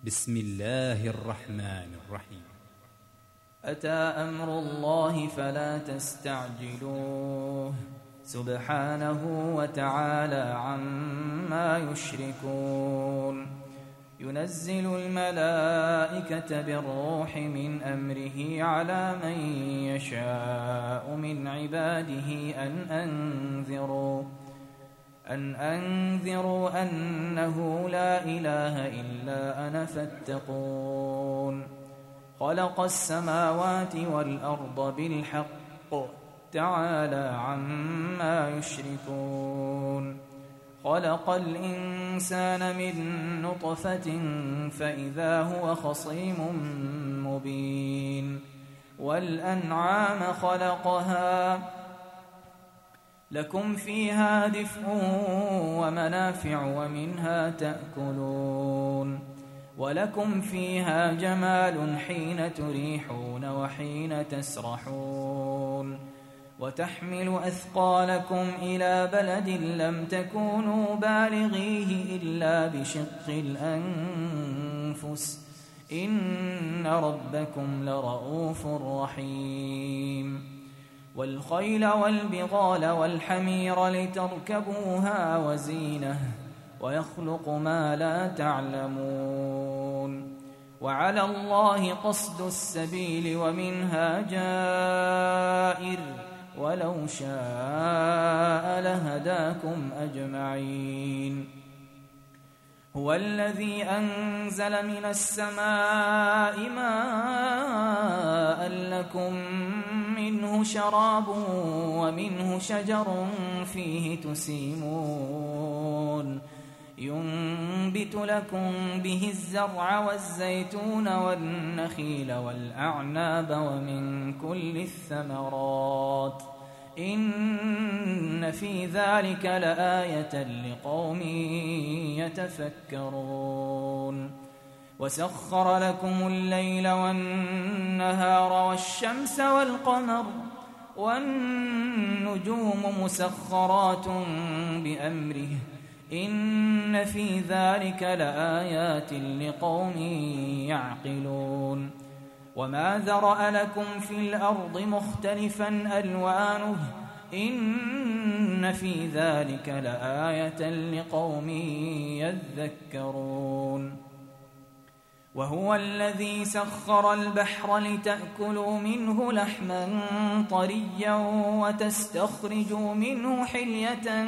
بسم الله الرحمن الرحيم. أتى أمر الله فلا تستعجلوه سبحانه وتعالى عما يشركون. ينزل الملائكة بالروح من أمره على من يشاء من عباده أن أنذروا أنه لا إله إلا أنا فاتقون. خلق السماوات والأرض بالحق تعالى عما يشركون. خلق الإنسان من نطفة فإذا هو خصيم مبين. والأنعام خلقها لكم فيها دفء ومنافع ومنها تأكلون. ولكم فيها جمال حين تريحون وحين تسرحون. وتحمل أثقالكم إلى بلد لم تكونوا بالغيه إلا بشق الأنفس إن ربكم لرؤوف رحيم. والخيل والبغال والحمير لتركبوها وزينة ويخلق ما لا تعلمون. وعلى الله قصد السبيل ومنها جائر ولو شاء لهداكم أجمعين. هو الذي أنزل من السماء ماء لكم منه شراب ومنه شجر فيه تسيمون. ينبت لكم به الزرع والزيتون والنخيل والأعناب ومن كل الثمرات إن في ذلك لآية لقوم يتفكرون. وسخر لكم الليل والنهار والشمس والقمر والنجوم مسخرات بأمره إن في ذلك لآيات لقوم يعقلون. وما ذرأ لكم في الأرض مختلفا ألوانه إن في ذلك لآية لقوم يذكرون. وهو الذي سخر البحر لتأكلوا منه لحما طريا وتستخرجوا منه حلية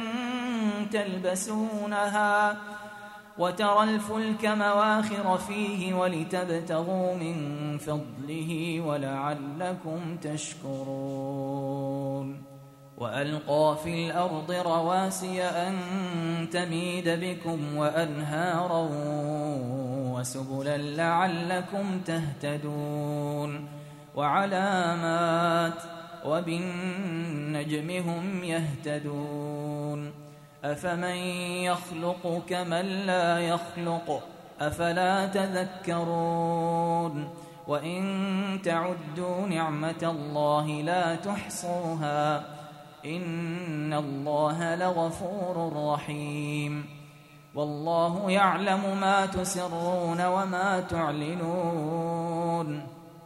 تلبسونها وترى الفلك مواخر فيه ولتبتغوا من فضله ولعلكم تشكرون. وألقى في الأرض رواسي أن تميد بكم وأنهارا وسبلا لعلكم تهتدون. وعلامات وبالنجم هم يهتدون. أفمن يخلق كمن لا يخلق أفلا تذكرون. وإن تعدوا نعمة الله لا تحصوها إن الله لغفور رحيم. والله يعلم ما تسرون وما تعلنون.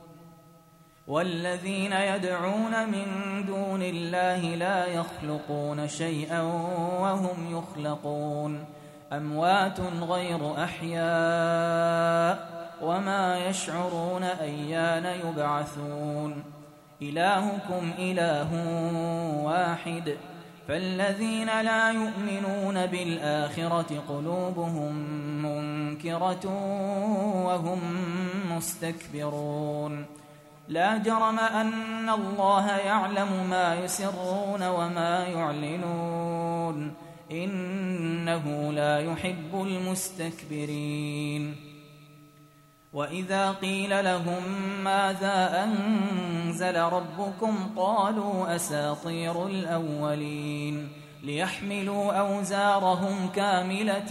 والذين يدعون من دون الله لا يخلقون شيئا وهم يخلقون. أموات غير أحياء وما يشعرون أيان يبعثون. إلهكم إله واحد فالذين لا يؤمنون بالآخرة قلوبهم منكرة وهم مستكبرون. لا جرم أن الله يعلم ما يسرون وما يعلنون إنه لا يحب المستكبرين. وإذا قيل لهم ماذا أنزل ربكم قالوا أساطير الأولين. ليحملوا أوزارهم كاملة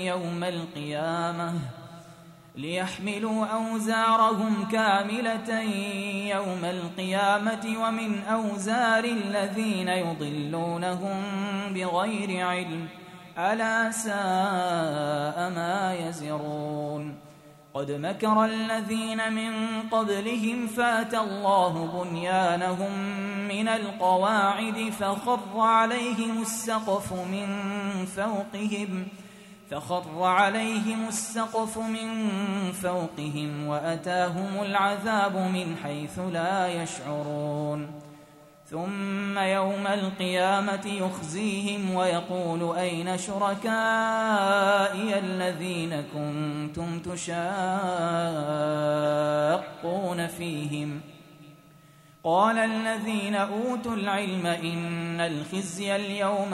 يوم القيامة ومن أوزار الذين يضلونهم بغير علم ألا ساء ما يزرون. قد مكر الذين من قبلهم فأتى الله بنيانهم من القواعد فخر عليهم السقف من فوقهم وأتاهم العذاب من حيث لا يشعرون ثم يوم القيامة يخزيهم ويقول أين شركائي الذين كنتم تشاقون فيهم قال الذين أوتوا العلم إن الخزي اليوم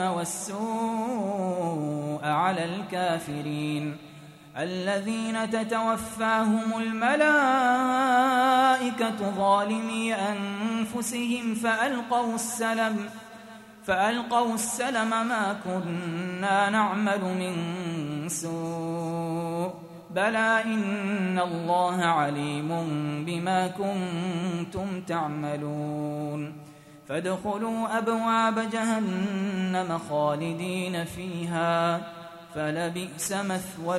والسوء على الكافرين الذين تتوفاهم الملائكة ظالمي أنفسهم فألقوا السلم ما كنا نعمل من سوء بلى إن الله عليم بما كنتم تعملون فادخلوا أبواب جهنم خالدين فيها فلبئس مثوى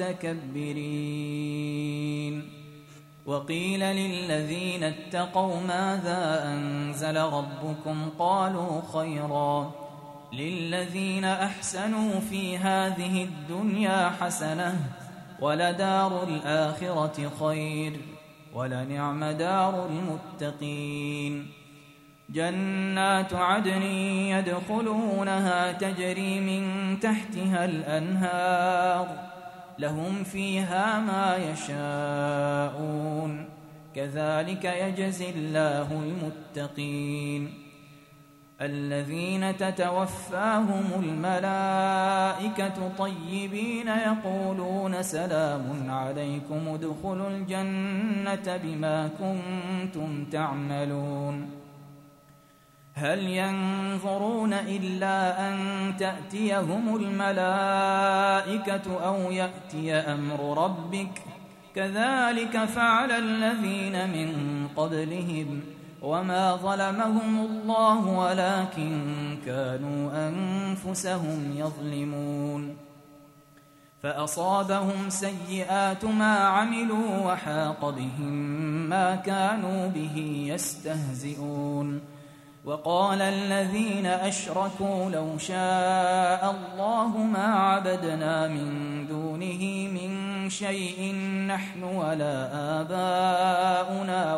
المتكبرين وقيل للذين اتقوا ماذا أنزل ربكم قالوا خيرا للذين أحسنوا في هذه الدنيا حسنة ولدار الآخرة خير ولنعم دار المتقين جنات عدن يدخلونها تجري من تحتها الأنهار لهم فيها ما يشاءون كذلك يجزي الله المتقين الذين تتوفاهم الملائكة طيبين يقولون سلام عليكم ادخلوا الجنة بما كنتم تعملون هل ينظرون إلا أن تأتيهم الملائكة أو يأتي أمر ربك كذلك فعل الذين من قبلهم وما ظلمهم الله ولكن كانوا أنفسهم يظلمون فأصابهم سيئات ما عملوا وحاق بهم ما كانوا به يستهزئون وقال الذين أشركوا لو شاء الله ما عبدنا من دونه من شيء نحن ولا آباؤنا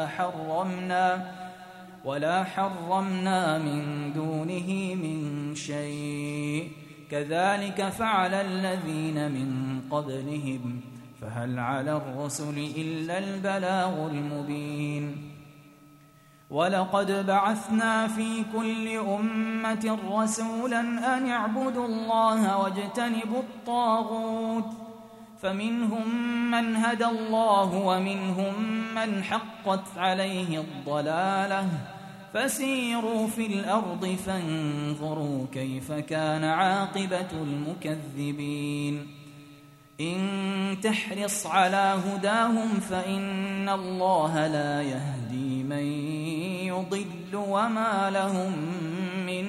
ولا حرمنا من دونه من شيء كذلك فعل الذين من قبلهم فهل على الرسل إلا البلاغ المبين ولقد بعثنا في كل أمة رسولا أن اعبدوا الله واجتنبوا الطاغوت فمنهم من هدى الله ومنهم من حقت عليه الضلالة فسيروا في الأرض فانظروا كيف كان عاقبة المكذبين إن تحرص على هداهم فإن الله لا يهدي من يضل وما لهم من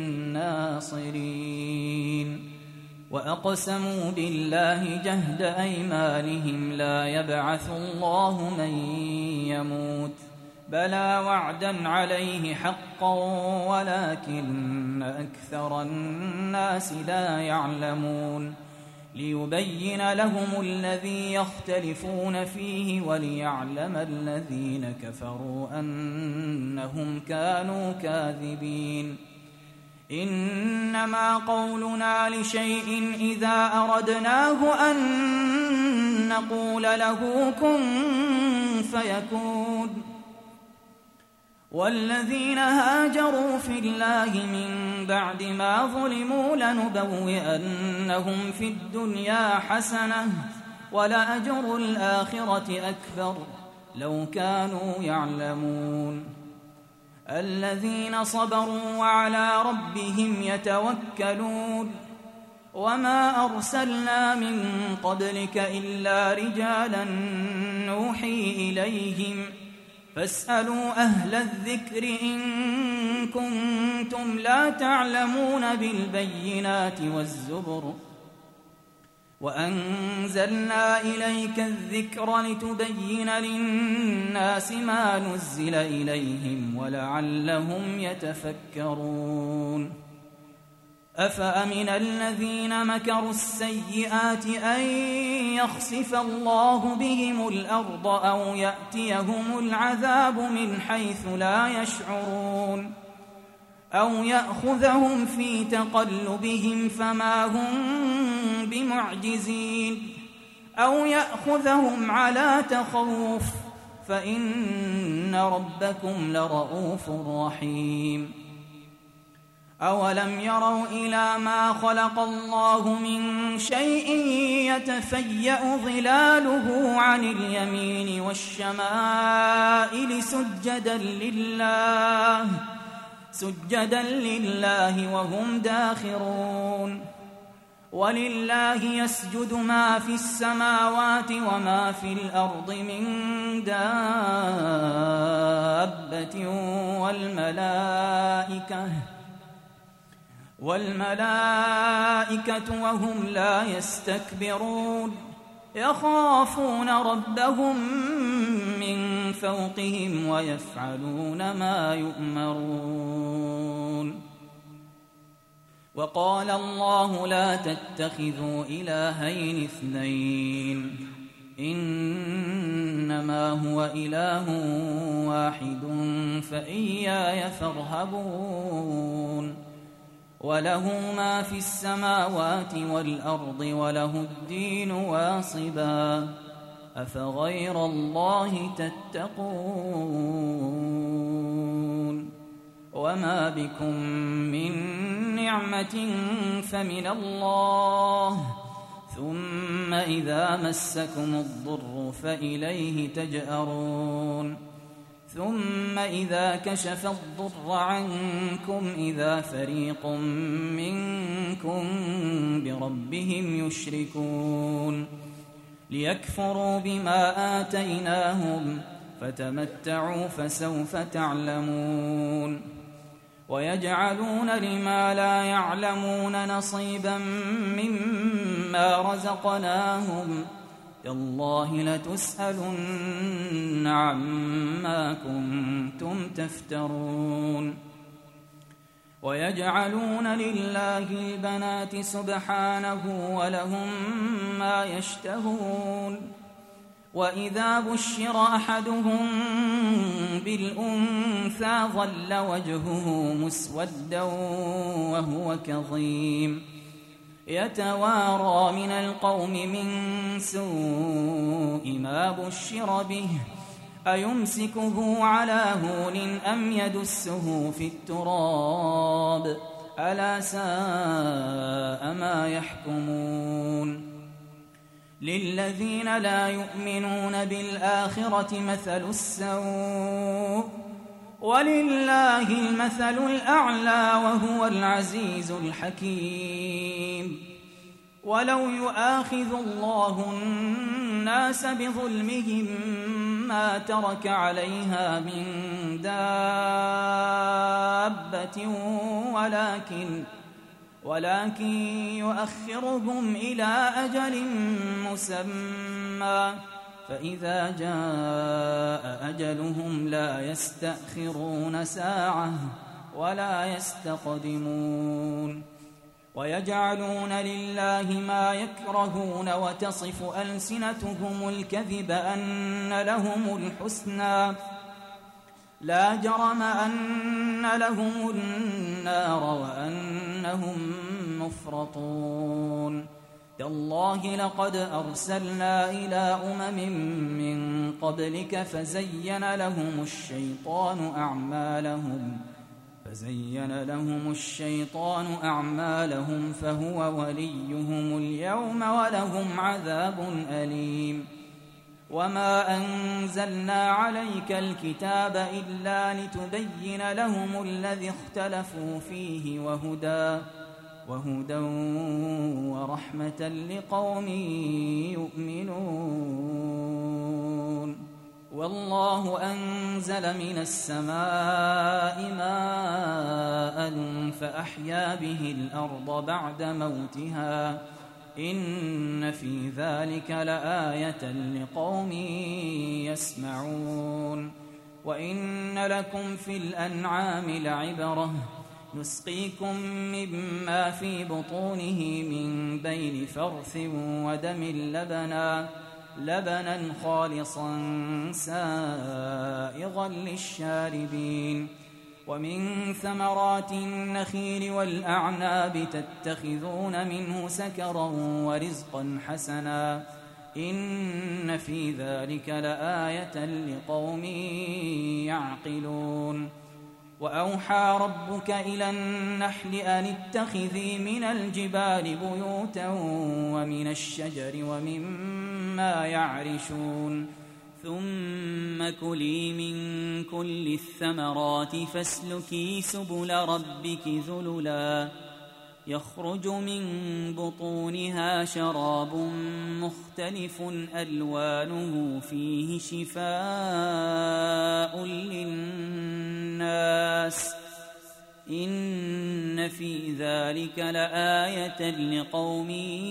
ناصرين وأقسموا بالله جهد أيمانهم لا يبعث الله من يموت بلى وعدا عليه حقا ولكن أكثر الناس لا يعلمون ليبين لهم الذي يختلفون فيه وليعلم الذين كفروا أنهم كانوا كاذبين إنما قولنا لشيء إذا أردناه أن نقول له كن فيكون والذين هاجروا في الله من بعد ما ظلموا لنبوئنهم في الدنيا حسنة ولأجر الآخرة أكبر لو كانوا يعلمون الذين صبروا وعلى ربهم يتوكلون وما أرسلنا من قبلك إلا رجالا نوحي إليهم فاسألوا أهل الذكر إن كنتم لا تعلمون بالبينات والزبر وأنزلنا إليك الذكر لتبين للناس ما نزل إليهم ولعلهم يتفكرون أفأمن الذين مكروا السيئات أن يخسف الله بهم الأرض أو يأتيهم العذاب من حيث لا يشعرون أو يأخذهم في تقلبهم فما هم بمعجزين أو يأخذهم على تخوف فإن ربكم لرؤوف رحيم أولم يروا إلى ما خلق الله من شيء يتفيأ ظلاله عن اليمين والشمائل سجدا لله وهم داخرون ولله يسجد ما في السماوات وما في الأرض من دابة والملائكة وهم لا يستكبرون يخافون ربهم من فوقهم ويفعلون ما يؤمرون وقال الله لا تتخذوا إلهين اثنين إنما هو إله واحد فإياي فارهبون وله ما في السماوات والأرض وله الدين واصبا أفغير الله تتقون وما بكم من نعمة فمن الله ثم إذا مسكم الضر فإليه تجأرون ثم إذا كشف الضر عنكم إذا فريق منكم بربهم يشركون ليكفروا بما آتيناهم فتمتعوا فسوف تعلمون ويجعلون لما لا يعلمون نصيبا مما رزقناهم تالله لتسألن عما كنتم تفترون ويجعلون لله البنات سبحانه ولهم ما يشتهون وإذا بشر أحدهم بالأنثى ظل وجهه مسودا وهو كظيم يتوارى من القوم من سوء ما بشر به أيمسكه على هون أم يدسه في التراب ألا ساء ما يحكمون للذين لا يؤمنون بالآخرة مثل السوء ولله المثل الأعلى وهو العزيز الحكيم ولو يؤاخذ الله الناس بظلمهم ما ترك عليها من دابة ولكن يؤخرهم إلى أجل مسمى فإذا جاء أجلهم لا يستأخرون ساعة ولا يستقدمون ويجعلون لله ما يكرهون وتصف ألسنتهم الكذب أن لهم الحسنى لا جرم أن لهم النار وأنهم مفرطون تالله لقد أرسلنا إلى من قبلك فزين لهم الشيطان أعمالهم فهو وليهم اليوم ولهم عذاب أليم وما أنزلنا عليك الكتاب إلا لتبين لهم الذي اختلفوا فيه وهدى ورحمة لقوم يؤمنون والله أنزل من السماء ماء فأحيا به الأرض بعد موتها إن في ذلك لآية لقوم يسمعون. وإن لكم في الأنعام لعبرة نسقيكم مما في بطونه من بين فرث ودم لبنا خالصا سائغا للشاربين. ومن ثمرات النخيل والأعناب تتخذون منه سكرا ورزقا حسنا إن في ذلك لآية لقوم يعقلون. وأوحى ربك إلى النحل أن اتخذي من الجبال بيوتا ومن الشجر ومما يعرشون ثم كلي من كل الثمرات فاسلكي سبل ربك ذللا يخرج من بطونها شراب مختلف ألوانه فيه شفاء للناس إن في ذلك لآية لقوم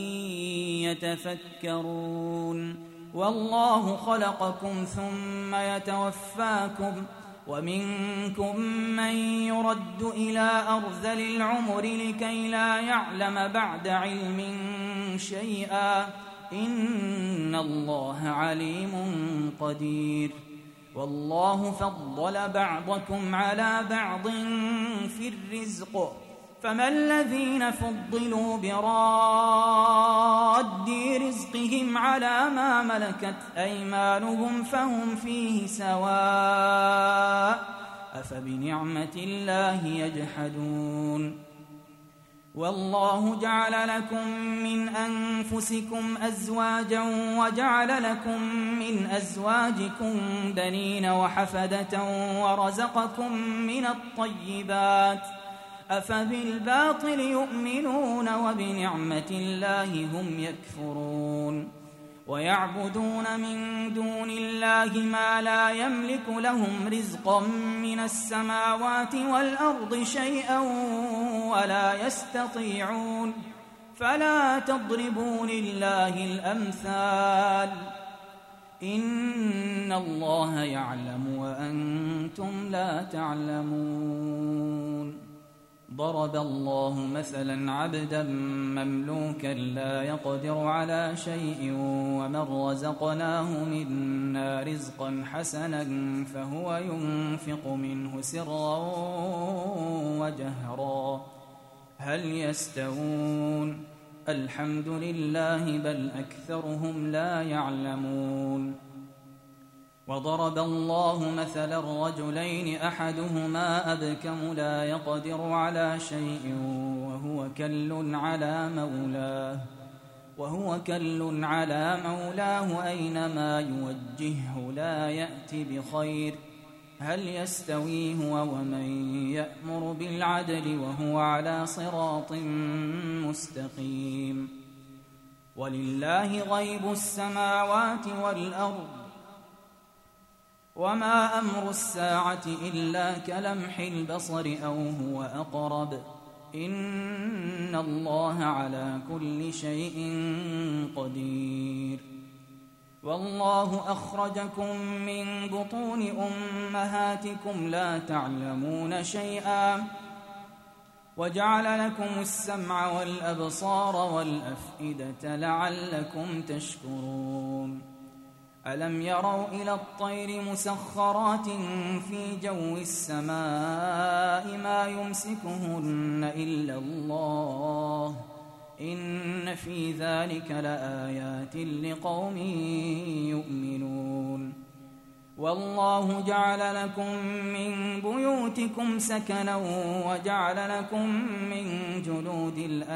يتفكرون. والله خلقكم ثم يتوفاكم ومنكم من يرد إلى أرذل العمر لكي لا يعلم بعد علم شيئا إن الله عليم قدير. والله فضل بعضكم على بعض في الرزق فما الذين فضلوا براد رزقهم على ما ملكت أيمانهم فهم فيه سواء أفبنعمة الله يجحدون. والله جعل لكم من أنفسكم أزواجا وجعل لكم من أزواجكم بنين وحفدة ورزقكم من الطيبات أفبالباطل يؤمنون وبنعمة الله هم يكفرون. ويعبدون من دون الله ما لا يملك لهم رزقا من السماوات والأرض شيئا ولا يستطيعون فلا تضربوا لله الأمثال إن الله يعلم وأنتم لا تعلمون. ضرب الله مثلا عبدا مملوكا لا يقدر على شيء ومن رزقناه منا رزقا حسنا فهو ينفق منه سرا وجهرا هل يستوون الحمد لله بل أكثرهم لا يعلمون. وضرب الله مثلا رجلين أحدهما أبكم لا يقدر على شيء وهو كل على مولاه أينما يوجهه لا يأتي بخير هل يستوي هو ومن يأمر بالعدل وهو على صراط مستقيم. ولله غيب السماوات والأرض وما أمر الساعة إلا كلمح البصر أو هو أقرب إن الله على كل شيء قدير. والله أخرجكم من بطون أمهاتكم لا تعلمون شيئا وجعل لكم السمع والأبصار والأفئدة لعلكم تشكرون. ألم يروا إلى الطير مسخرات في جو السماء ما يمسكهن إلا الله إن في ذلك لآيات لقوم يؤمنون. والله جعل لكم من بيوتكم سكنا وجعل لكم من جلود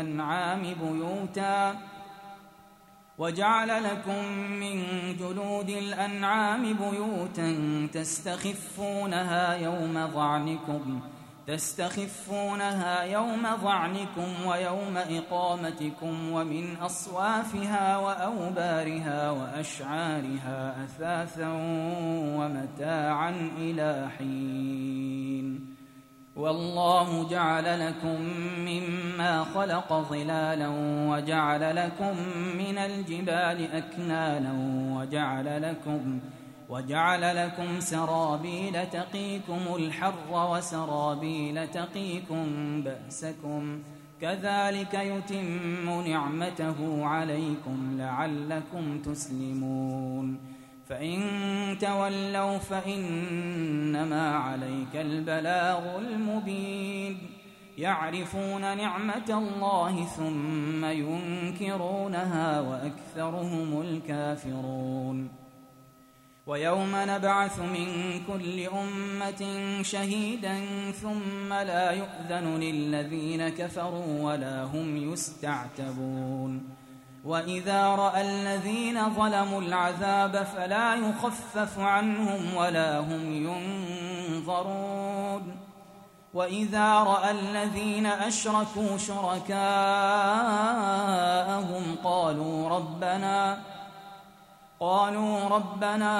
الأنعام بيوتا تستخفونها يوم ظعنكم ويوم إقامتكم ومن أصوافها وأوبارها وأشعارها أثاثا ومتاعا إلى حين. والله جعل لكم مما خلق ظلالا وجعل لكم من الجبال أكنانا وجعل لكم سرابيل تقيكم الحر وسرابيل تقيكم بأسكم كذلك يتم نعمته عليكم لعلكم تسلمون فإن تولوا فإنما عليك البلاغ المبين يعرفون نعمة الله ثم ينكرونها وأكثرهم الكافرون ويوم نبعث من كل أمة شهيدا ثم لا يؤذن للذين كفروا ولا هم يستعتبون وإذا رأى الذين ظلموا العذاب فلا يخفف عنهم ولا هم ينظرون وإذا رأى الذين أشركوا شركاءهم قالوا ربنا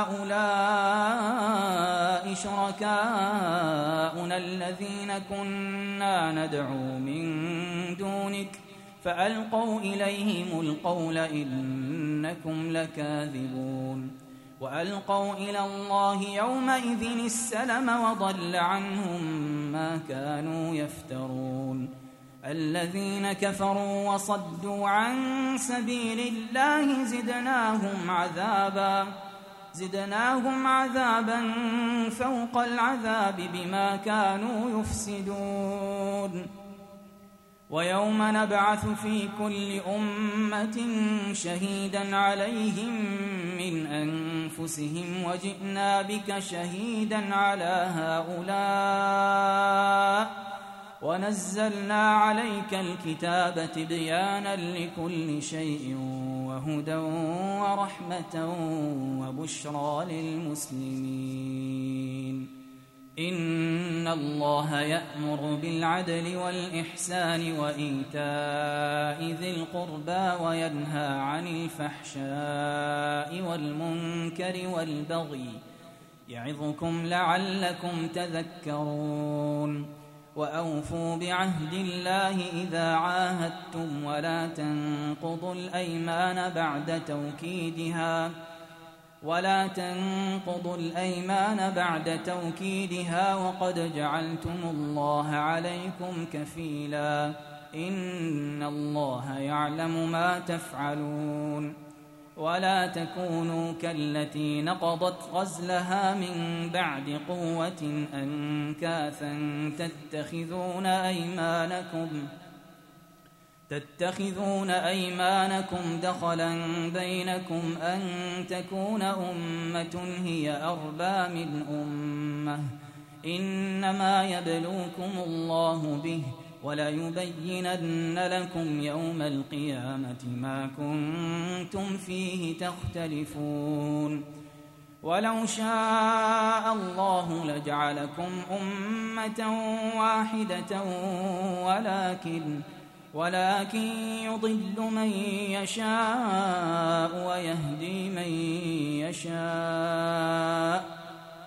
هؤلاء شركاؤنا الذين كنا ندعو من دونك فألقوا إليهم القول إنكم لكاذبون وألقوا إلى الله يومئذ السلم وضل عنهم ما كانوا يفترون الذين كفروا وصدوا عن سبيل الله زدناهم عذابا فوق العذاب بما كانوا يفسدون ويوم نبعث في كل أمة شهيدا عليهم من أنفسهم وجئنا بك شهيدا على هؤلاء ونزلنا عليك الكتاب تبيانا لكل شيء وهدى ورحمة وبشرى للمسلمين إن الله يأمر بالعدل والإحسان وإيتاء ذي القربى وينهى عن الفحشاء والمنكر والبغي يعظكم لعلكم تذكرون وأوفوا بعهد الله إذا عاهدتم ولا تنقضوا الأيمان بعد توكيدها وقد جعلتم الله عليكم كفيلا إن الله يعلم ما تفعلون ولا تكونوا كالتي نقضت غزلها من بعد قوة أنكاثا تتخذون أيمانكم دخلا بينكم أن تكون أمة هي أربى من أمة إنما يبلوكم الله به وليبينن لكم يوم القيامة ما كنتم فيه تختلفون ولو شاء الله لجعلكم أمة واحدة ولكن يضل من يشاء ويهدي من يشاء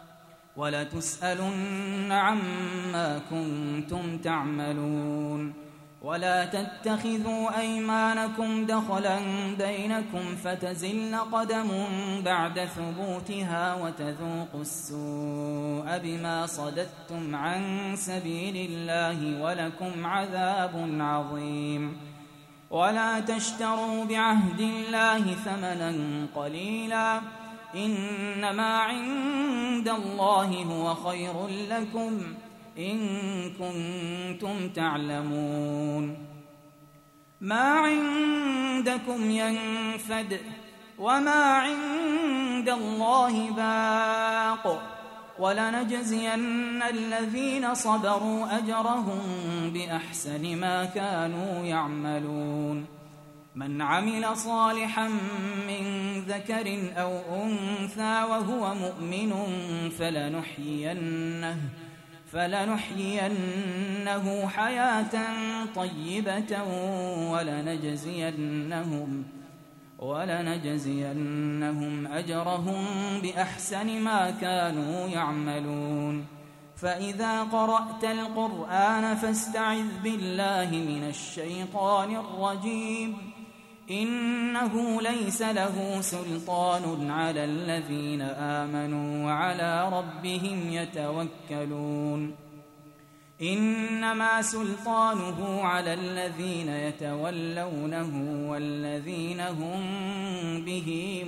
ولتسألن عما كنتم تعملون ولا تتخذوا أيمانكم دخلا بينكم فتزل قدم بعد ثبوتها وتذوقوا السوء بما صددتم عن سبيل الله ولكم عذاب عظيم ولا تشتروا بعهد الله ثمنا قليلا إنما عند الله هو خير لكم إن كنتم تعلمون ما عندكم ينفد وما عند الله باق ولنجزين الذين صبروا أجرهم بأحسن ما كانوا يعملون من عمل صالحا من ذكر أو أنثى وهو مؤمن فلنحيينه حياة طيبة ولنجزينهم أجرهم بأحسن ما كانوا يعملون فإذا قرأت القرآن فاستعذ بالله من الشيطان الرجيم إنه ليس له سلطان على الذين آمنوا وعلى ربهم يتوكلون إنما سلطانه على الذين يتولونه والذين هم به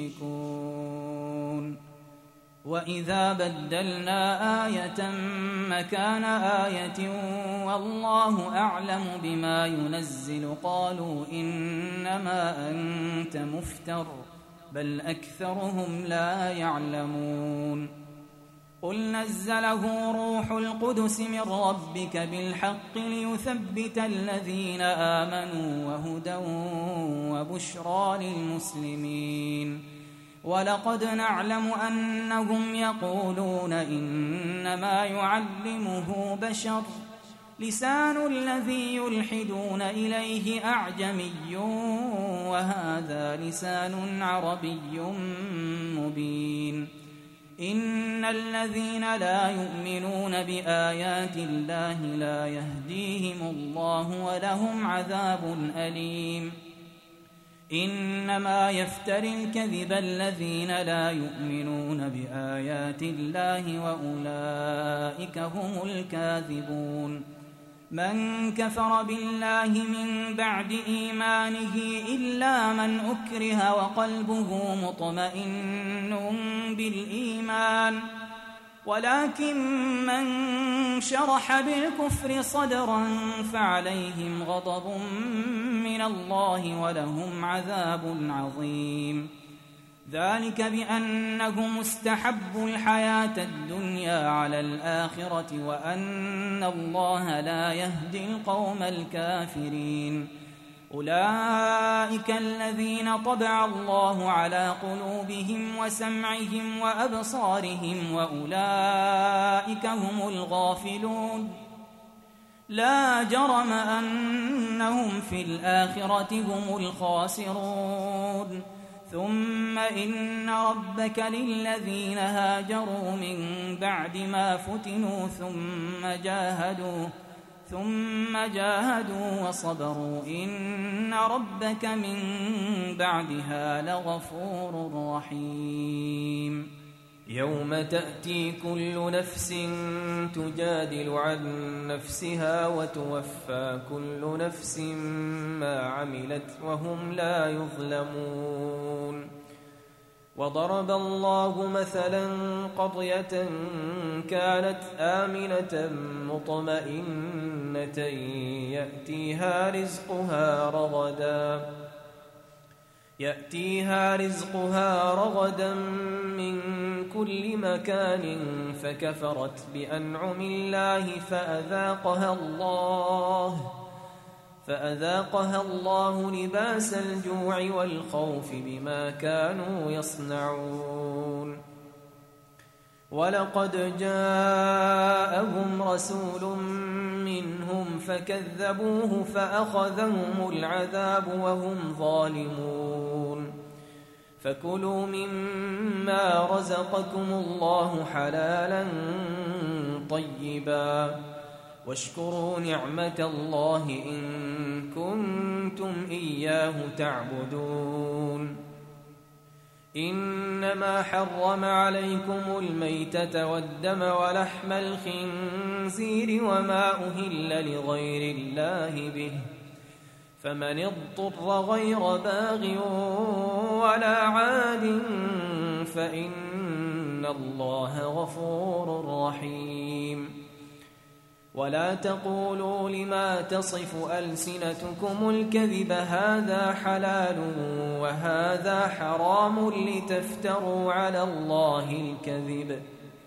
مشركون وإذا بدلنا آية مكان آية والله أعلم بما ينزل قالوا إنما أنت مفتر بل أكثرهم لا يعلمون قل نزله روح القدس من ربك بالحق ليثبت الذين آمنوا وهدى وبشرى للمسلمين ولقد نعلم أنهم يقولون إنما يعلمه بشر لسان الذي يلحدون إليه أعجمي وهذا لسان عربي مبين إن الذين لا يؤمنون بآيات الله لا يهديهم الله ولهم عذاب أليم إنما يفتري الكذب الذين لا يؤمنون بآيات الله وأولئك هم الكاذبون من كفر بالله من بعد إيمانه إلا من أكره وقلبه مطمئن بالإيمان ولكن من شرح بالكفر صدرا فعليهم غضب من الله ولهم عذاب عظيم ذلك بأنهم استحبوا الحياة الدنيا على الآخرة وأن الله لا يهدي القوم الكافرين أولئك الذين طبع الله على قلوبهم وسمعهم وأبصارهم وأولئك هم الغافلون لا جرم أنهم في الآخرة هم الخاسرون ثم إن ربك للذين هاجروا من بعد ما فتنوا ثم جاهدوا وصبروا إن ربك من بعدها لغفور رحيم يوم تأتي كل نفس تجادل عن نفسها وتوفى كل نفس ما عملت وهم لا يظلمون وضرب الله مثلا قرية كانت آمنة مطمئنة يأتيها رزقها رغدا من كل مكان فكفرت بأنعم الله فأذاقها الله لباس الجوع والخوف بما كانوا يصنعون ولقد جاءهم رسول منهم فكذبوه فأخذهم العذاب وهم ظالمون فكلوا مما رزقكم الله حلالا طيبا واشكروا نعمة الله إن كنتم إياه تعبدون إنما حرم عليكم الميتة والدم ولحم الخنزير وما أهل لغير الله به فمن اضطر غير باغ ولا عاد فإن الله غفور رحيم ولا تقولوا لما تصف ألسنتكم الكذب هذا حلال وهذا حرام لتفتروا على الله الكذب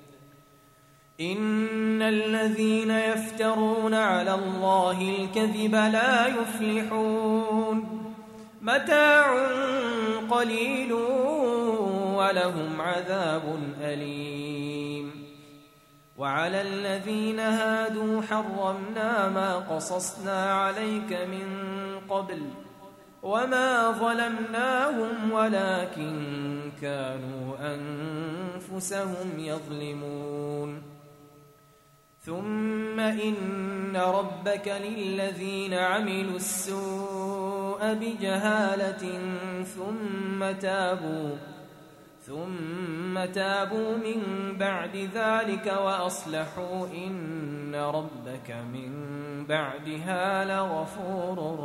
إن الذين يفترون على الله الكذب لا يفلحون متاع قليل ولهم عذاب أليم وعلى الذين هادوا حرمنا ما قصصنا عليك من قبل وما ظلمناهم ولكن كانوا أنفسهم يظلمون ثم إن ربك للذين عملوا السوء بجهالة ثم تابوا من بعد ذلك وأصلحوا إن ربك من بعدها لغفور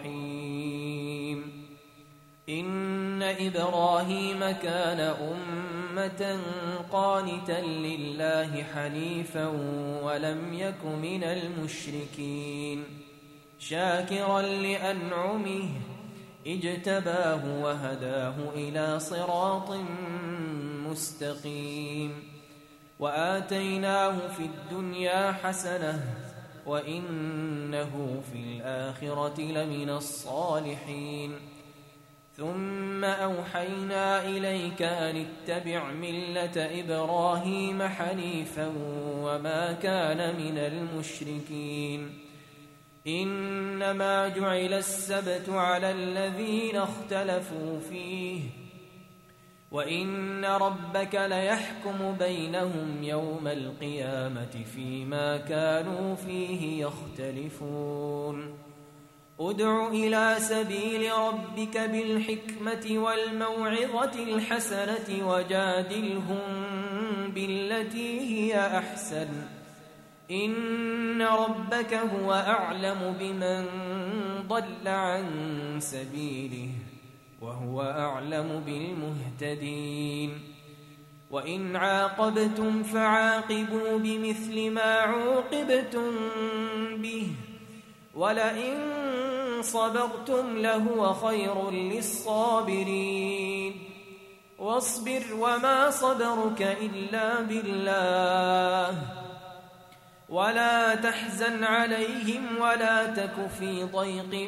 رحيم. إن إبراهيم كان أمة قانتا لله حنيفا ولم يك من المشركين شاكرا لأنعمه اجتباه وهداه إلى صراط مستقيم. وآتيناه في الدنيا حسنة وإنه في الآخرة لمن الصالحين. ثم أوحينا إليك أن اتبع ملة إبراهيم حنيفا وما كان من المشركين. إنما جعل السبت على الذين اختلفوا فيه وإن ربك ليحكم بينهم يوم القيامة فيما كانوا فيه يختلفون. ادع إلى سبيل ربك بالحكمة والموعظة الحسنة وجادلهم بالتي هي أحسن إن ربك هو أعلم بمن ضل عن سبيله وهو أعلم بالمهتدين. وإن عاقبتم فعاقبوا بمثل ما عوقبتم به ولئن صبرتم لهو خير للصابرين. واصبر وما صبرك إلا بالله ولا تحزن عليهم ولا تك في ضيق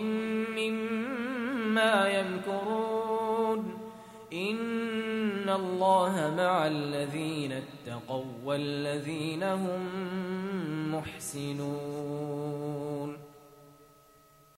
مما يمكرون. إن الله مع الذين اتقوا والذين هم محسنون.